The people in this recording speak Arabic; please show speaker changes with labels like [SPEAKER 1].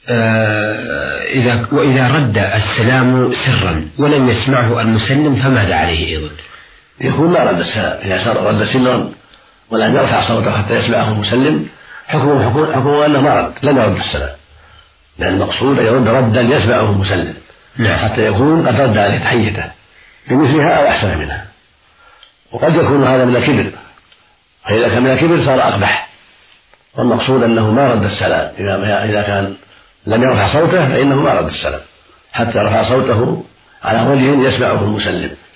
[SPEAKER 1] وإذا رد السلام سرا ولم يسمعه المسلم فماذا عليه أيضا؟
[SPEAKER 2] يكون ما رد السلام. إذا رد سرا ولم يرفع صوته حتى يسمعه المسلم حكمه أنه ما رد، لم يرد السلام، لأن المقصود أن يرد ردا يسمعه المسلم حتى يكون قد رد عليه تحيته بمثلها أو أحسن منها. وقد يكون هذا من الكبر، فإذا كان من الكبر صار أقبح، والمقصود أنه ما رد السلام. إذا كان لم يرفع صوته فإنه ما رد السلام حتى رفع صوته على وجه يسمعه المسلم.